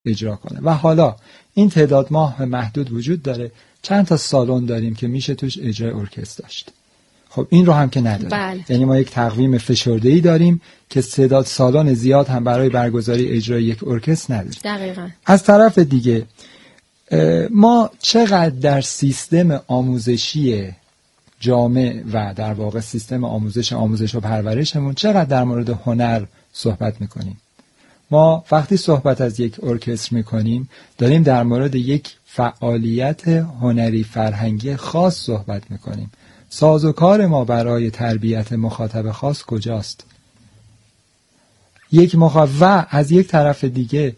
اجرا کنه. و حالا این تعداد ماه محدود وجود داره، چند تا سالن داریم که میشه توش اجرای ارکستر داشت. خب این رو هم که نداریم. بله. یعنی ما یک تقویم فشرده‌ای داریم که تعداد سالن زیاد هم برای برگزاری اجرای یک ارکستر نداریم. دقیقاً. از طرف دیگه ما چقدر در سیستم آموزشی جامع و در واقع سیستم آموزش و پرورشمون چقدر در مورد هنر صحبت میکنیم؟ ما وقتی صحبت از یک ارکستر میکنیم داریم در مورد یک فعالیت هنری فرهنگی خاص صحبت میکنیم. سازوکار ما برای تربیت مخاطب خاص کجاست؟ و از یک طرف دیگه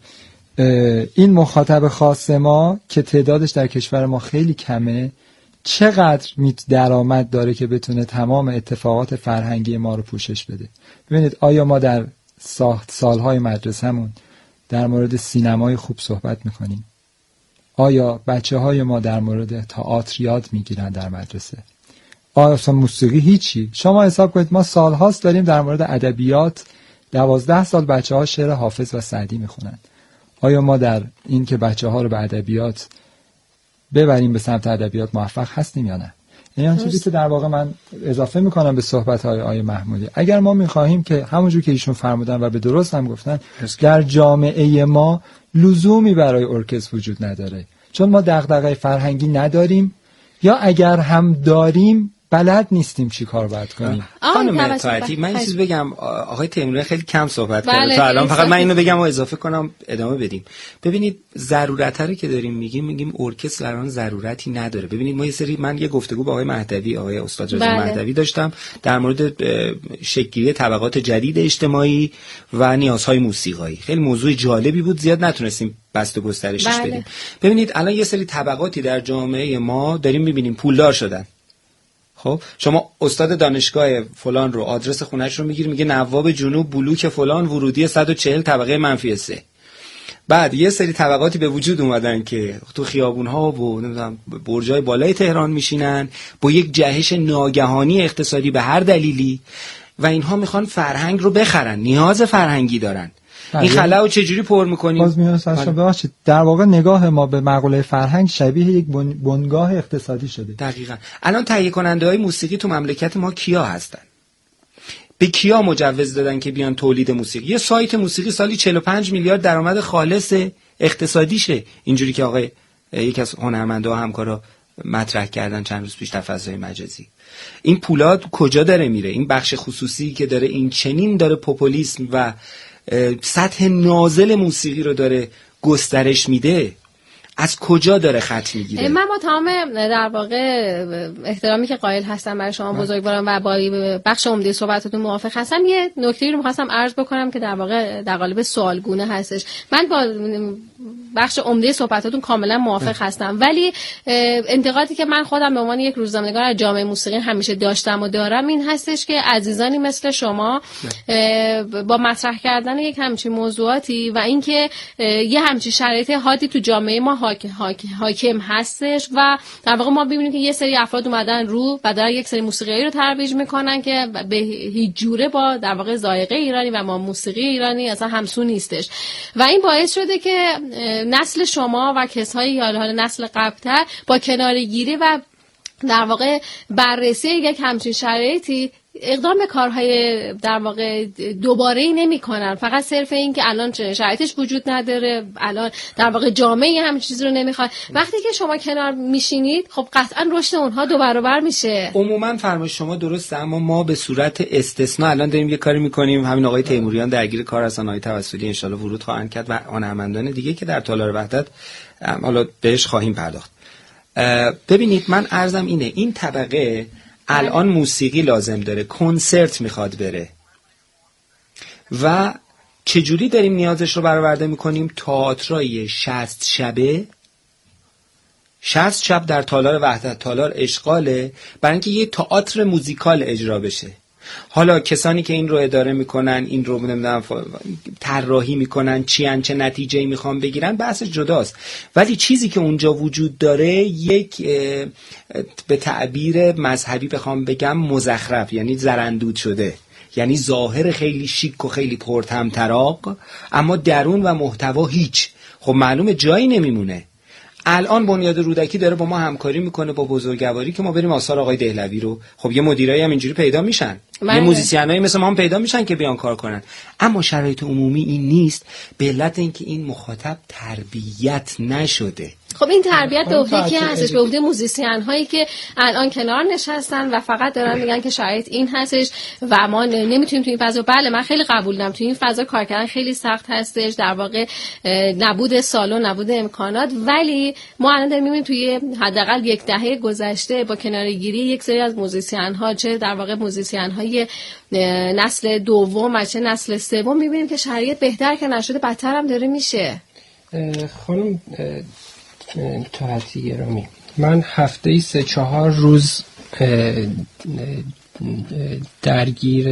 این مخاطب خاص ما که تعدادش در کشور ما خیلی کمه، چقدر درآمد داره که بتونه تمام اتفاقات فرهنگی ما رو پوشش بده؟ ببینید آیا ما در سالهای مدرسه‌مون در مورد سینمای خوب صحبت میکنیم؟ آیا بچه‌های ما در مورد تئاتر یاد میگیرن در مدرسه؟ آیا اصلا موسیقی هیچی؟ شما حساب کنید ما سالهاست داریم در مورد ادبیات 12 سال بچه‌ها شعر حافظ و سعدی میخونن. آیا ما در این که بچه‌ها رو به ادبیات ببریم به سمت ادبیات موفق هستیم یا نه؟ یعنی اون چیزی که در واقع من اضافه میکنم به صحبت‌های آقای محمودی، اگر ما میخواهیم که همونجور که ایشون فرمودن و به درست هم گفتن در جامعه ما لزومی برای ارکستر وجود نداره، چون ما دغدغه فرهنگی نداریم، یا اگر هم داریم بلد نیستیم چی کار باید کنیم. خانم طاهری من یه چیز بگم، آقای تیموری خیلی کم صحبت کرد تا الان، فقط من اینو بگم و اضافه کنم ادامه بدیم. ببینید ضرورت رو که داریم میگیم ارکستر الان ضرورتی نداره. ببینید ما من یه گفتگو با آقای مهدوی، آقای استاد رضا مهدوی داشتم در مورد شکل‌گیری طبقات جدید اجتماعی و نیازهای موسیقایی. خیلی موضوع جالبی بود، زیاد نتونستیم بسط و گسترشش بدیم. ببینید الان یه سری طبقاتی در جامعه ما داریم میبینیم پولدار شدن. خب شما استاد دانشگاه فلان رو آدرس خونه‌اش رو میگیری، میگه نواب جنوب بلوک فلان ورودی 140 طبقه -3. بعد یه سری طبقاتی به وجود اومدن که تو خیابون‌ها و نمیدونم برج‌های بالای تهران میشینن با یک جهش ناگهانی اقتصادی به هر دلیلی و اینها میخوان فرهنگ رو بخرن، نیاز فرهنگی دارن. این خلاو چجوری پر می‌کنیم؟ باز میونه سرش ببخشید، در واقع نگاه ما به مقوله فرهنگ شبیه یک بنگاه اقتصادی شده. دقیقاً. الان تهیه کننده‌های موسیقی تو مملکت ما کیا هستن؟ به کیا مجوز دادن که بیان تولید موسیقی؟ یه سایت موسیقی سالی 45 میلیارد درآمد خالص اقتصادیشه، اینجوری که آقای یکی از هنرمندا و همکارا مطرح کردن چند روز پیش در فضای مجازی. این پولا کجا داره میره؟ این بخش خصوصی که داره این چنین داره پوپولیسم و سطح نازل موسیقی رو داره گسترش میده، از کجا داره خط میگیره؟ من با تمام در واقع احترامی که قائل هستم برای شما بزرگواران و با بخش عمده صحبتاتون موافق هستم، یه نکته‌ای رو می‌خواستم عرض بکنم که در واقع در قالب سوالگونه هستش. من با بخش عمده صحبتاتون کاملا موافق هستم، ولی انتقادی که من خودم به عنوان یک روزنامه‌نگار از جامعه موسیقی همیشه داشتم و دارم این هستش که عزیزانی مثل شما با مطرح کردن یک همچین موضوعاتی و اینکه یه همچین شرایط حادی تو جامعه ما حاکم هستش و در واقع ما ببینیم که یه سری افراد اومدن رو و دارن یک سری موسیقی رو ترویج میکنن که به هیچ جوره با در واقع ذائقه ایرانی و ما موسیقی ایرانی اصلا همسو نیستش و این باعث شده که نسل شما و کسایی یا حالا نسل قبل‌تر با کناره‌گیری و در واقع بررسی یک همچین شرایطی اقدام به کارهای در واقع دوباره‌ای نمی‌کنن، فقط صرف این که الان شرایطش وجود نداره، الان در واقع جامعه هم چیزی رو نمیخواد. وقتی که شما کنار میشینید خب قطعا رشد اونها 2 برابر میشه. عموما فرمایش شما درسته، اما ما به صورت استثناء الان داریم یه کاری می‌کنیم. همین آقای تیموریان درگیر کار هستن، آقای توسلی ان شاءالله ورود خواهند کرد و هنرمندان دیگه که در تالار وحدت حالا بهش خواهیم پرداخت. ببینید من عرضم اینه، این طبقه الان موسیقی لازم داره، کنسرت میخواد بره و چجوری داریم نیازش رو برآورده میکنیم؟ تئاترای 60 شبه 60 شب در تالار وحدت، تالار اشغاله، برای اینکه یه تئاتر موزیکال اجرا بشه. حالا کسانی که این رو اداره میکنن، این رو نمیدونم طراحی میکنن، چه نتیجه‌ای میخوان بگیرن، بحث جداست. ولی چیزی که اونجا وجود داره یک به تعبیر مذهبی بخوام بگم مزخرف، یعنی زرندود شده، یعنی ظاهر خیلی شیک و خیلی پرطمطراق اما درون و محتوا هیچ. خب معلومه جایی نمیمونه. الان بنیاد رودکی داره با ما همکاری میکنه با بزرگواری که ما بریم آثار آقای دهلوی رو، خب یه مدیرایی هم اینجوری پیدا میشن، یه موزیسینایی مثل ما هم پیدا میشن که بیان کار کنن. اما شرایط عمومی این نیست، به علت اینکه این مخاطب تربیت نشده. خب این تربیت به عهده کی هستش؟ به عهده موزیسین هایی که الان کنار نشستن و فقط دارن میگن که شاید این هستش و ما نمیتونیم تو این فضا. بله من خیلی قبول دارم تو این فضا کار کردن خیلی سخت هستش، در واقع نبود سالن، نبود امکانات، ولی ما الان داریم میبینیم توی حداقل یک دهه گذشته با کناره‌گیری یک سری از موزیسین ها، چه در واقع موزیسین های نسل دوم و چه نسل سوم، میبینیم که شرایط بهتر که نشده بدتر هم داره میشه. خانم طاعتی گرامی، من هفته 3-4 روز درگیر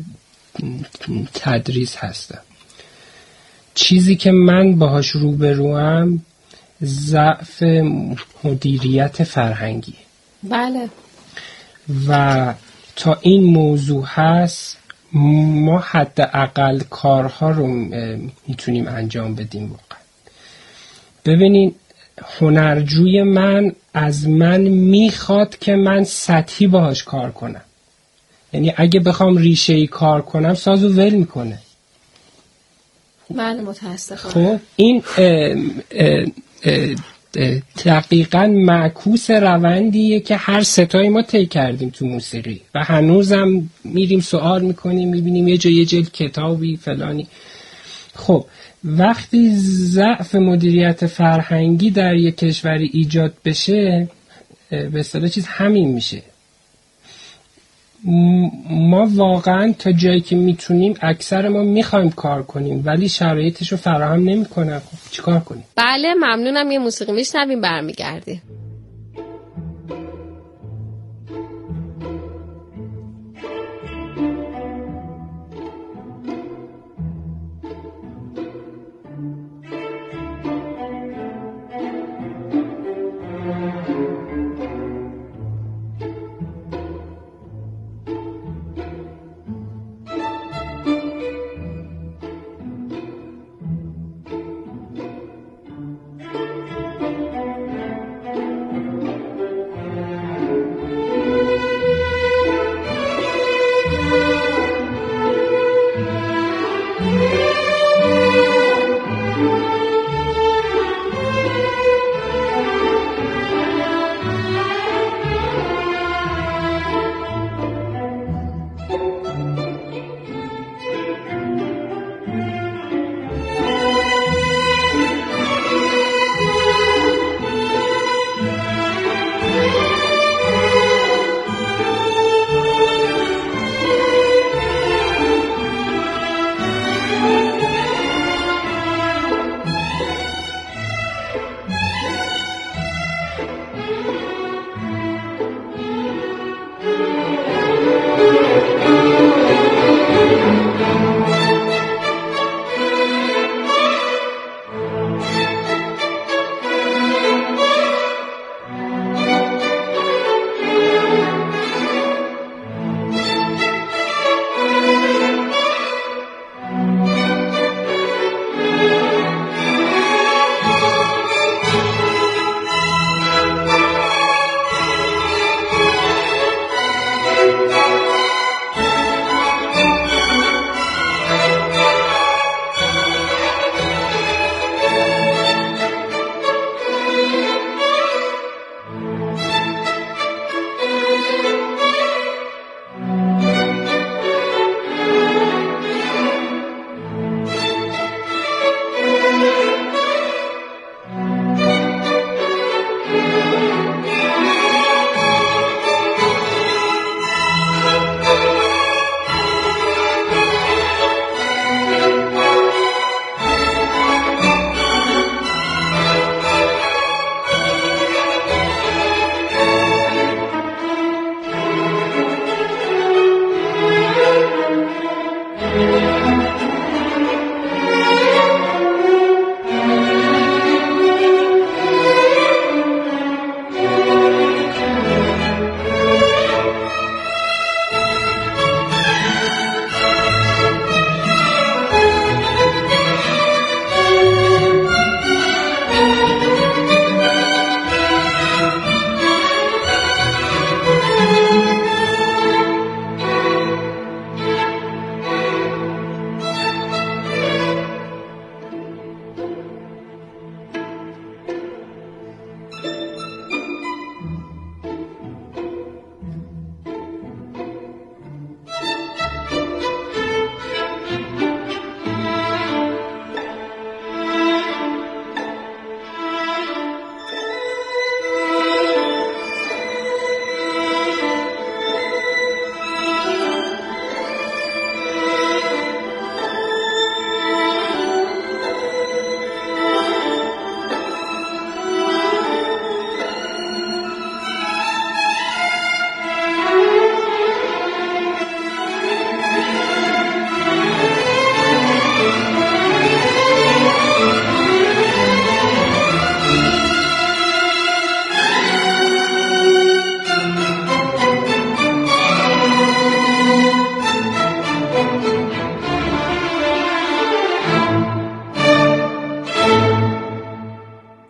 تدریس هستم. چیزی که من باهاش روبروم ضعف مدیریت فرهنگی. بله. و تا این موضوع هست ما حداقل کارها رو میتونیم انجام بدیم. واقعا ببینین هنرجوی من از من میخواد که من سطحی باهاش کار کنم، یعنی اگه بخوام ریشه‌ای کار کنم سازو ول میکنه. بله متاسفم. خب این دقیقاً معکوس روندیه که هر ستایی ما طی کردیم تو موسیقی و هنوزم میریم سوال میکنیم، میبینیم یه جلد کتابی فلانی. خب وقتی ضعف مدیریت فرهنگی در یک کشوری ایجاد بشه، به اصطلاح چیز همین میشه. ما واقعا تا جایی که میتونیم اکثر ما میخوایم کار کنیم ولی شرایطش رو فراهم نمیکنن. خب چیکار کنیم؟ بله ممنونم. یه موسیقی میشنویم برمیگردیم.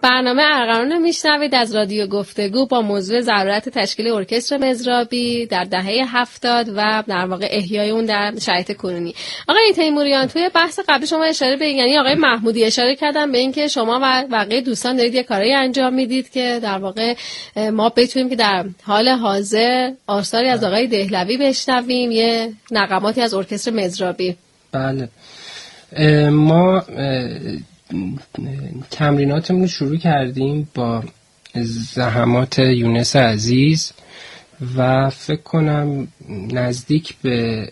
برنامه ارغنون میشنوید از رادیو گفتگو با موضوع ضرورت تشکیل ارکستر مزرابی در دهه 70 و در واقع احیای اون در شرایط کنونی. آقای تیموریان، توی بحث قبل شما اشاره به یعنی آقای محمودی اشاره کردن به اینکه شما و بقیه دوستان دارید یه کاری انجام میدید که در واقع ما بتونیم که در حال حاضر آثاری از آقای دهلوی بشنویم، یه نغماتی از ارکستر مزرابی. بله، ما تمریناتمون رو شروع کردیم با زحمات یونس عزیز و فکر کنم نزدیک به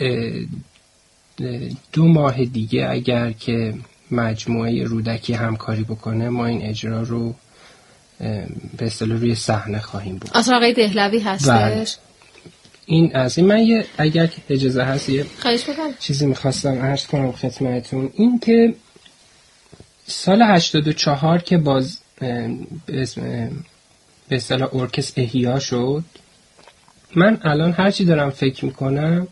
2 ماه دیگه اگر که مجموعه رودکی همکاری بکنه ما این اجرا رو به اصطلاح روی صحنه خواهیم بود. اصلا آقای دهلوی هستش؟ بله. این از این من اگر اجازه هست یه چیزی میخواستم عرض کنم خدمتتون، این که سال 84 که باز به اصطلاح ارکستر احیا شد، من الان هرچی دارم فکر میکنم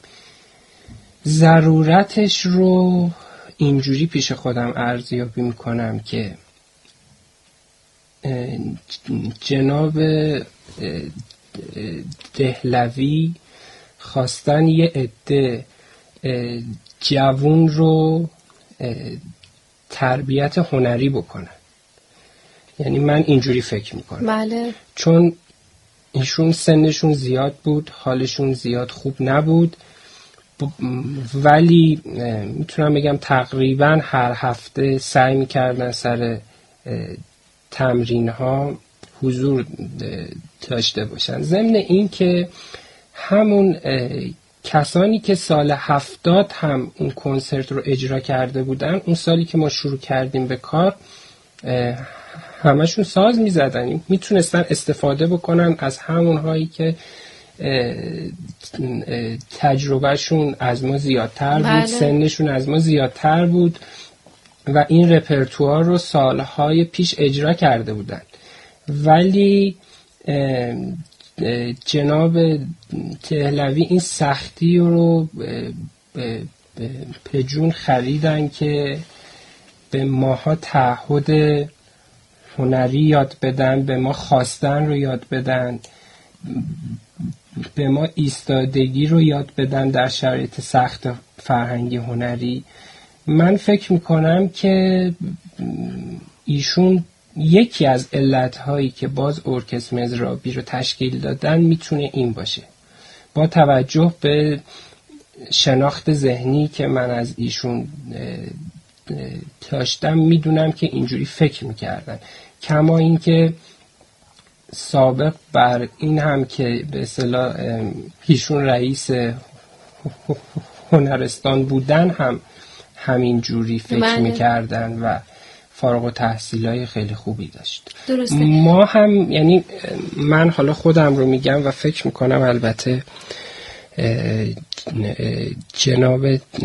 ضرورتش رو اینجوری پیش خودم ارزیابی میکنم که جناب دهلوی خواستن یه عده جوون رو تربیت هنری بکنن. یعنی من اینجوری فکر میکنم. بله. چون ایشون سنشون زیاد بود، حالشون زیاد خوب نبود، ولی میتونم بگم تقریبا هر هفته سعی میکردن سر تمرین ها حضور داشته باشن. ضمن این که همون کسانی که سال 70 هم اون کنسرت رو اجرا کرده بودن، اون سالی که ما شروع کردیم به کار همشون ساز میزدن، میتونستن استفاده بکنن از همون هایی که تجربهشون از ما زیادتر بود. بله. سنشون از ما زیادتر بود و این رپرتوار رو سالهای پیش اجرا کرده بودن. ولی جناب دهلوی این سختی رو به جون خریدن که به ماها تعهد هنری یاد بدن، به ما خواستن رو یاد بدن، به ما ایستادگی رو یاد بدن در شرایط سخت فرهنگی هنری. من فکر میکنم که ایشون یکی از علتهایی که باز ارکستر مزرابی رو تشکیل دادن میتونه این باشه. با توجه به شناخت ذهنی که من از ایشون داشتم میدونم که اینجوری فکر میکردن. کما این که سابق بر این هم که به اصطلاح ایشون رئیس هنرستان بودن هم همین جوری فکر میکردن و فارغ التحصیلای خیلی خوبی داشت. درسته. ما هم یعنی من حالا خودم رو میگم و فکر میکنم البته جناب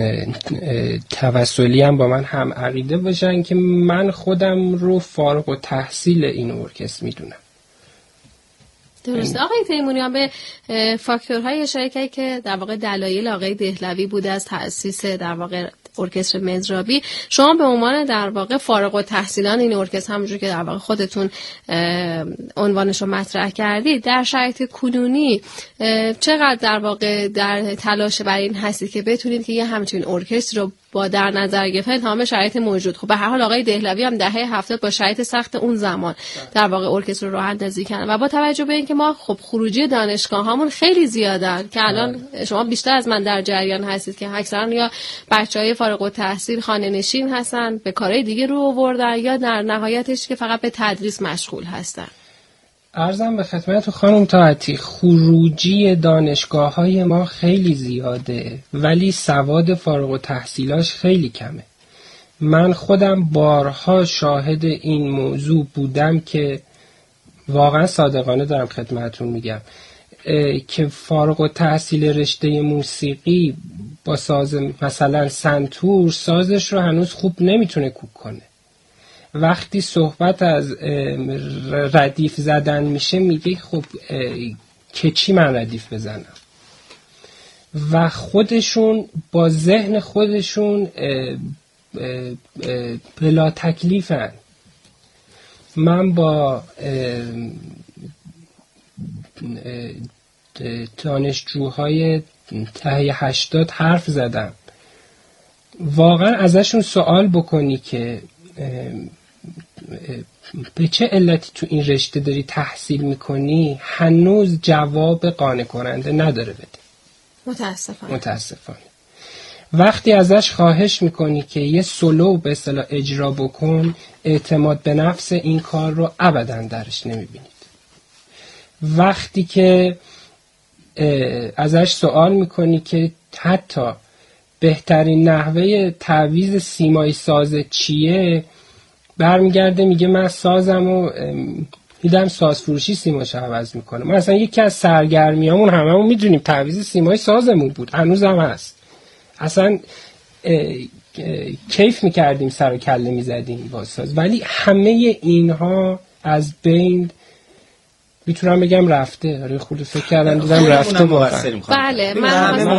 توسلی هم با من هم عقیده باشن که من خودم رو فارغ التحصیل این ارکستر میدونم. درسته. آقای تیموریان به فاکتورهای اشاره کردید که در واقع دلایل آقای دهلوی بوده از تأسیس در واقع ارکستر مزرابی. شما به عنوان در واقع فارغ التحصیلان این ارکستر، همونجوری که در واقع خودتون عنوانش رو مطرح کردید، در شرایط کنونی چقدر در واقع در تلاش برای این هستید که بتونید که یه همچین ارکستر رو با در نظر گرفتن تمام شرایط موجود، خب به هر حال آقای دهلوی هم دهه 70 با شرایط سخت اون زمان در واقع ارکستر رو راه اندازی کردن و با توجه به اینکه ما خب خروجی دانشگاهامون خیلی زیادن که الان شما بیشتر از من در جریان هستید که اکثرا یا بچهای فارغ التحصیل خانه نشین هستن، به کارهای دیگه رو آوردن، یا در نهایتش که فقط به تدریس مشغول هستن. عرضم به خدمت خانم طاعتی، خروجی دانشگاه‌های ما خیلی زیاده ولی سواد فارغ التحصیلاش خیلی کمه. من خودم بارها شاهد این موضوع بودم که واقعا صادقانه دارم خدمتتون میگم که فارغ التحصیل رشته موسیقی با ساز مثلا سنتور سازش رو هنوز خوب نمیتونه کوک کنه. وقتی صحبت از ردیف زدن میشه میگه خب که چی من ردیف بزنم، و خودشون با ذهن خودشون بلا تکلیفن. من با دانشجوهای دهه 80 حرف زدم. واقعا ازشون سوال بکنی که به چه علتی تو این رشته داری تحصیل میکنی، هنوز جواب قانع کننده نداره بده. متاسفانه. وقتی ازش خواهش میکنی که یه سولو به اصطلاح اجرا بکن، اعتماد به نفس این کار رو ابدا درش نمیبینید. وقتی که ازش سوال میکنی که حتی بهترین نحوه تعویض سیمای ساز چیه، برمیگرده میگه من سازمو میدم ساز فروشی سیماشو عوض میکنه. ما اصلا یکی از سرگرمیامون هممون میدونیم تعویض سیمای سازمون بود، هنوز هم هست. اصلا کیف میکردیم، سر و کله میزدیم با ساز، ولی همه اینها از بین میتونم بگم رفته. خود فکر کردم دیدم رفته واقعا. بله من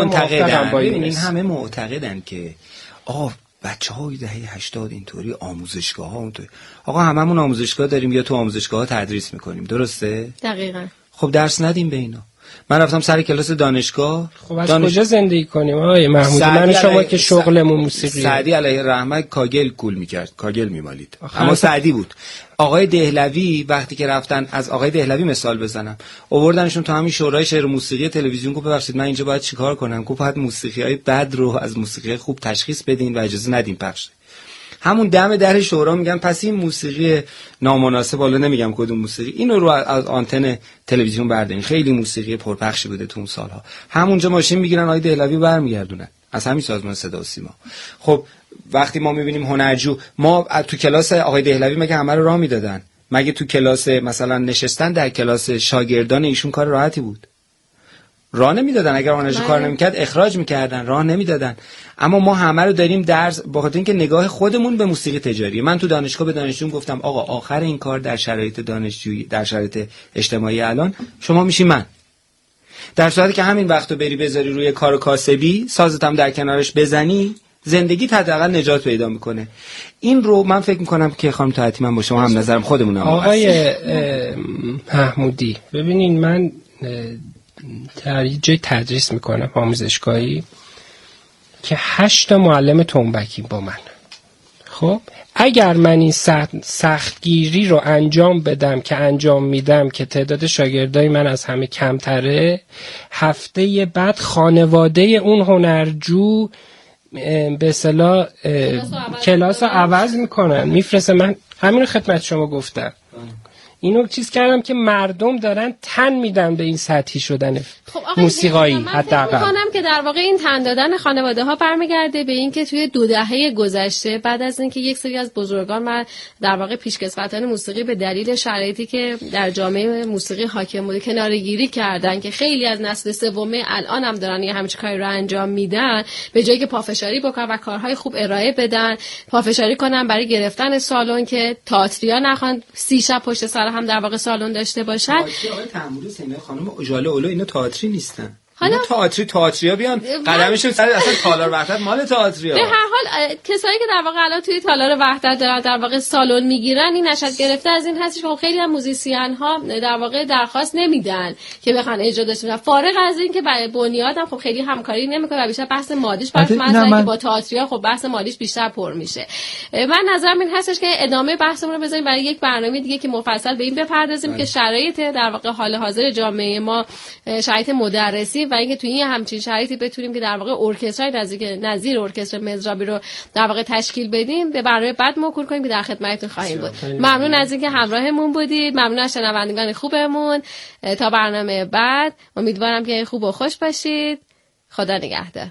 همه معتقدن که بچه‌های دهه 80 اینطوری، آموزشگاه‌ها اونطوری. آقا هممون آموزشگاه داریم یا تو آموزشگاه‌ها تدریس میکنیم، درسته؟ دقیقاً. خب درس ندیم به اینا. من رفتم سر کلاس دانشگاه. خب از کجا زندگی کنیم آقای محمود؟ من شما که شغلمون موسیقیه. سعدی علیه رحمت کاگل کول میکرد، کاگل میمالید. اما سعدی بود. آقای دهلوی وقتی که رفتن، از آقای دهلوی مثال بزنم، آوردنشون تو همین شورای شعر و موسیقی تلویزیون. گفت ببخشید من اینجا باید چیکار کنم؟ گفت باید موسیقی‌های بد رو از موسیقی خوب تشخیص بدین و اجازه ندین پخش. همون دم در شورا میگن پس این موسیقی نامناسب، حالا نمیگم کدوم موسیقی، اینو رو از آنتن تلویزیون بردارین. خیلی موسیقی پرپخشی بوده تو اون سالها. همونجا ماشین میگیرن آقای دهلوی برمیگردونن از همین سازمان صدا و سیما. خب وقتی ما میبینیم هنرجو، ما تو کلاس آقای دهلوی مگه همه رو راه میدادن؟ مگه تو کلاس مثلا نشستن در کلاس شاگردان ایشون کار راحتی بود؟ راه نمیدادن. اگر هنرجو کار نمیکرد اخراج میکردن، راه نمیدادن. اما ما همه رو داریم درس، بخاطر اینکه نگاه خودمون به موسیقی تجاریه. من تو دانشگاه به دانشجویان گفتم آقا آخر این کار در شرایط دانشجویی، در شرایط اجتماعی الان شما میشی من. در صورتی که همین وقتو بری بذاری روی کار کاسبی، سازت هم در کنارش بزنی، زندگی حداقل نجات پیدا میکنه. این رو من فکر میکنم که خانم طاعتی من با شما هم نظرم خودمون هم آقای محمودی، ببینین من در یه جای تدریس میکنم آموزشگاهی که 8 معلم تنبکی با من. خب اگر من این سختگیری رو انجام بدم که انجام میدم که تعداد شاگردای من از همه کمتره، هفته بعد خانواده اون هنرجو به اصطلاح کلاس رو عوض میکنن، میفرسته. من همین رو خدمت شما گفتم، اینو چیز کردم که مردم دارن تن میدن به این سطحی شدن موسیقایی. حداقل من فکر که در واقع این تن دادن خانواده ها برمیگرده به این که توی 2 دهه گذشته بعد از اینکه یک سری از بزرگان در واقع پیشکسوتان موسیقی به دلیل شرایطی که در جامعه موسیقی حاکم بوده کناره‌گیری کردن که خیلی از نسل سومه الان هم دارن یه همچین کاری رو انجام میدن، به جایی که پافشاری بکنن و کارهای خوب ارائه بدن، پافشاری کنن برای گرفتن سالن که تئاتریا نخوان 30 شب پشت سر هم در واقع سالن داشته باشن. آقای تحموری سینه خانم اجاله اولو اینا تئاتری نیستن. حالا تئاتریا بیان قدمشون سر اصلا تالار وحدت مال تئاتریا. به هر حال کسایی که در واقع الان توی تالار وحدت دارن در واقع سالن میگیرن، این نشد گرفته از این هستش که خیلی از موزیسین ها در واقع درخواست نمیدن که بخوان اجرا داشته باشن، فارغ از این که برای بنیاد هم خب خیلی همکاری نمیکنه و بیشتر بحث مادیش بحث مثلا که با تئاتریا خب بحث مادیش بیشتر پر میشه. من نظرم این هستش که ادامه بحثمون رو بذاریم برای یک برنامه دیگه که مفصل به این بپردازیم که شرایط در واقع حال حاضر جامعه ما، شرایط مدرسی و اینکه توی این همچین شرایطی بتونیم که در واقع ارکسترای نظیر ارکستر مزرابی رو در واقع تشکیل بدیم، به برنامه بعد موکول کنیم که در خدمتتون خواهیم بود. ممنون از اینکه همراهمون بودید، ممنون از شنوندگان خوبمون. تا برنامه بعد امیدوارم که خوب و خوش باشید. خدا نگهدار.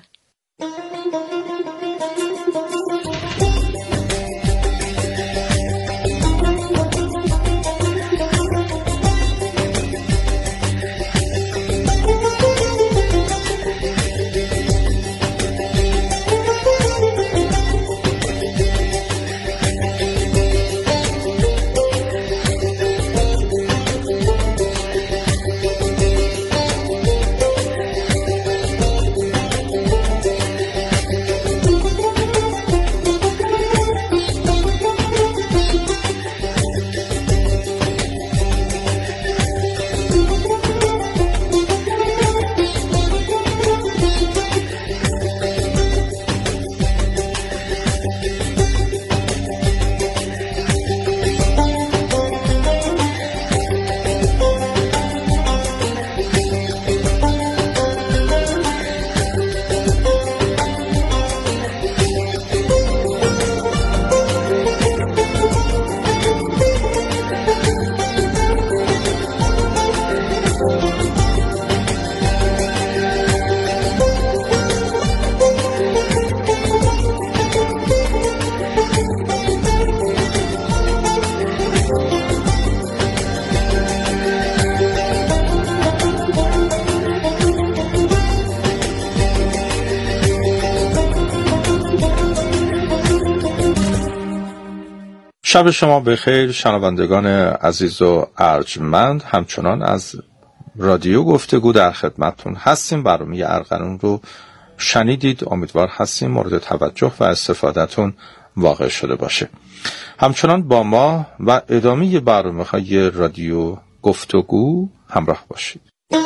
شب شما بخیر شنوندگان عزیز و ارجمند. همچنان از رادیو گفتگو در خدمتتون هستیم. برنامه ارغنون رو شنیدید. امیدوار هستیم مورد توجه و استفادهتون واقع شده باشه. همچنان با ما و ادامه برنامه‌های رادیو گفتگو همراه باشید.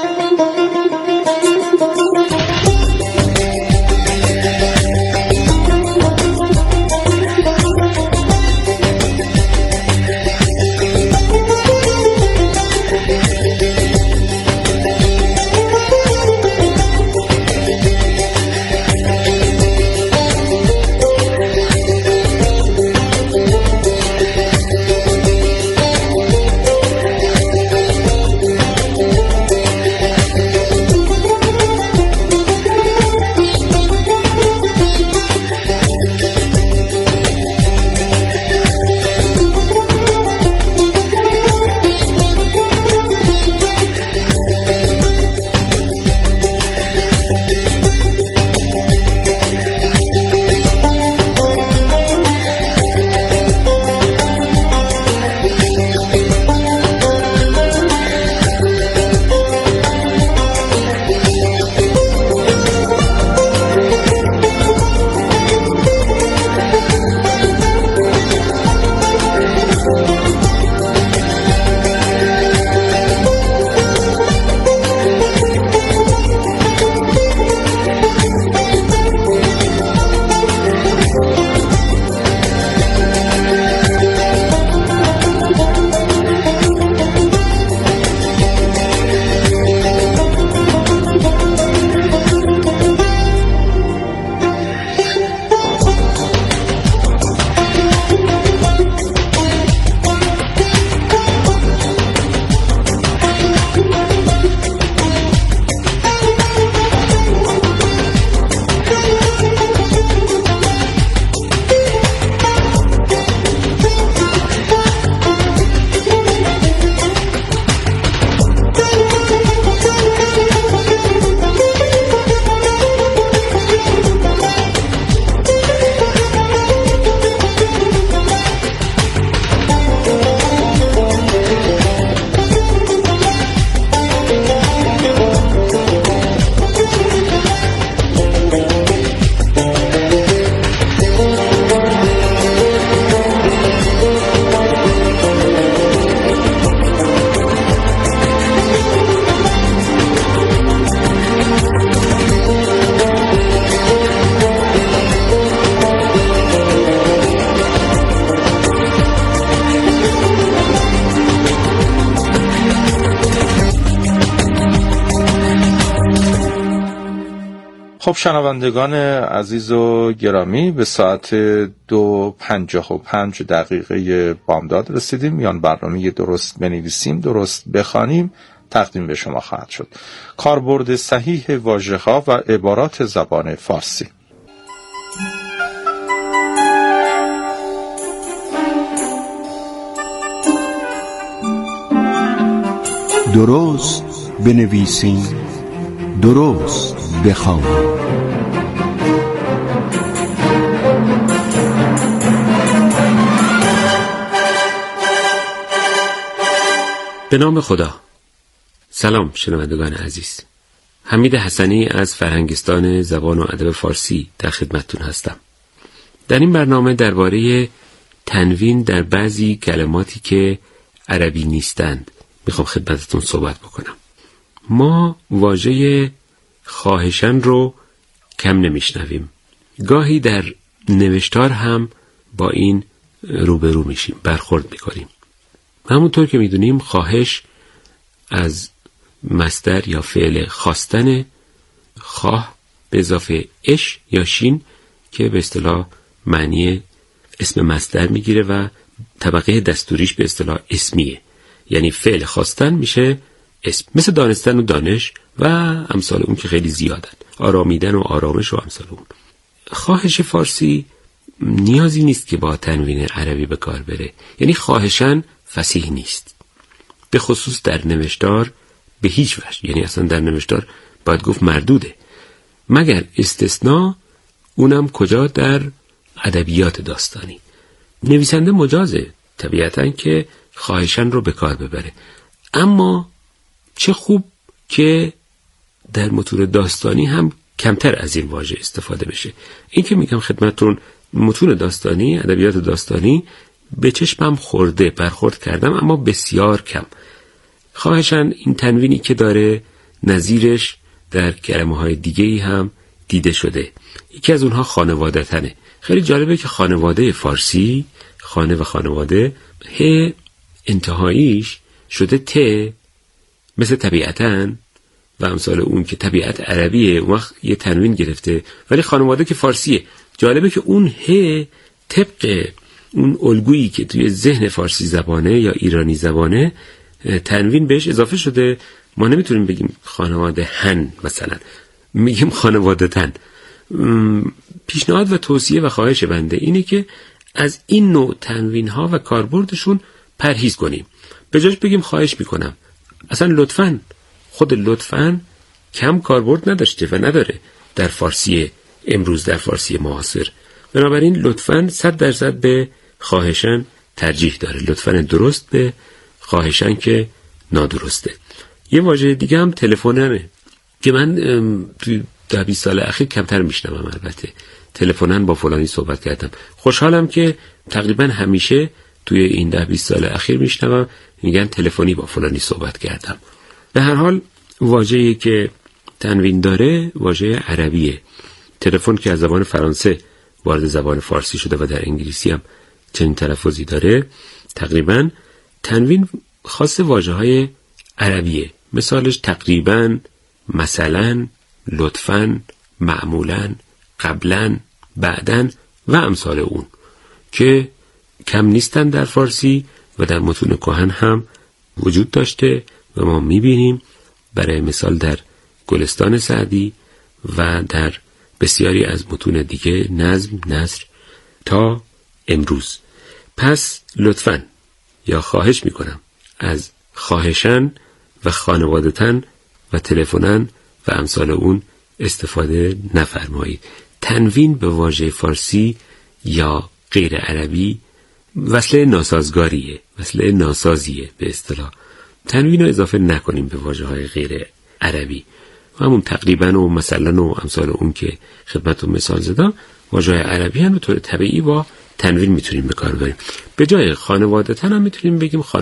خب شنوندگان عزیز و گرامی، به ساعت 2:55 بامداد رسیدیم. میان برنامه درست بنویسیم درست بخوانیم تقدیم به شما خواهد شد. کاربرد صحیح واژه‌ها و عبارات زبان فارسی. درست بنویسیم درست بخوانیم. به نام خدا. سلام شنوندگان عزیز. حمید حسنی از فرهنگستان زبان و ادب فارسی در خدمتتون هستم. در این برنامه درباره تنوین در بعضی کلماتی که عربی نیستند میخوام خدمتتون صحبت بکنم. ما واژه خواهشاً رو کم نمیشنویم. گاهی در نوشتار هم با این روبرو میشیم، برخورد میکنیم. همونطور که میدونیم خواهش از مصدر یا فعل خواستن، خواه به اضافه اش یا شین که به اصطلاح معنی اسم مصدر میگیره و طبقه دستوریش به اصطلاح اسمیه، یعنی فعل خواستن میشه اسم، مثل دانستن و دانش و امثال اون که خیلی زیادن، آرامیدن و آرامش و امثال اون. خواهش فارسی نیازی نیست که با تنوین عربی به کار بره، یعنی خواهشاً فصیح نیست، به خصوص در نوشتار به هیچ وجه، یعنی اصلا در نوشتار باید گفت مردوده، مگر استثناء، اونم کجا؟ در ادبیات داستانی. نویسنده مجازه طبیعتاً که خواهشاً رو به کار ببره، اما چه خوب که در متون داستانی هم کمتر از این واژه استفاده بشه. این که میگم خدمتتون متون داستانی، ادبیات داستانی به چشمم خورده، برخورد کردم اما بسیار کم. خواهشاً این تنوینی که داره نظیرش در کلمه‌های دیگه‌ای هم دیده شده. یکی از اونها خانواده‌تنه. خیلی جالبه که خانواده فارسی، خانه و خانواده، ه انتهاییش شده ت، مثل طبیعتاً و امثال اون که طبیعت عربیه، اون وقت یه تنوین گرفته، ولی خانواده که فارسیه. جالبه که اون ه طبق اون الگویی که توی ذهن فارسی زبانه یا ایرانی زبانه تنوین بهش اضافه شده. ما نمیتونیم بگیم خانواده هن، مثلا میگیم خانواده تن. پیشنهاد و توصیه و خواهش بنده اینه که از این نوع تنوین ها و کاربردشون پرهیز کنیم. به جاش بگیم خواهش میکنم. اصلا لطفاً، خود لطفاً کم کاربرد نداشته و نداره در فارسی امروز، در فارسی معاصر. بنابراین لطفاً 100% به خواهشاً ترجیح داره. لطفاً درست به خواهشاً که نادرسته. یه واژه دیگه هم تلفننه که من توی 10-20 سال اخیر کمتر میشنوم. البته تلفنن با فلانی صحبت کردم. خوشحالم که تقریبا همیشه توی این 10-20 سال اخیر میشنوم میگن تلفنی با فلانی صحبت کردم. به هر حال واژه‌ای که تنوین داره واژه عربیه. تلفن که از زبان فرانسه وارد زبان فارسی شده و در انگلیسی هم چنین تلفظی داره، تقریبا تنوین خاص واژه‌های عربیه. مثالش تقریبا، مثلا، لطفاً، معمولاً، قبلاً، بعداً و امثال اون که کم نیستن در فارسی و در متون کهن هم وجود داشته و ما میبینیم. برای مثال در گلستان سعدی و در بسیاری از متون دیگه، نظم، نثر تا امروز. پس لطفاً یا خواهش میکنم از خواهشاً و خانوادتن و تلفنن و امثال اون استفاده نفرمایید. تنوین به واژه فارسی یا غیر عربی وصله ناسازگاریه، وصله ناسازیه به اصطلاح. تنوین رو اضافه نکنیم به واژه‌های غیر عربی. همون تقریبا و مثلا و امثال اون که خدمتتون مثال زدم، واژه‌های عربی هم به طور طبیعی با تنوین میتونیم به کار ببریم. به جای خانواده‌تن هم میتونیم بگیم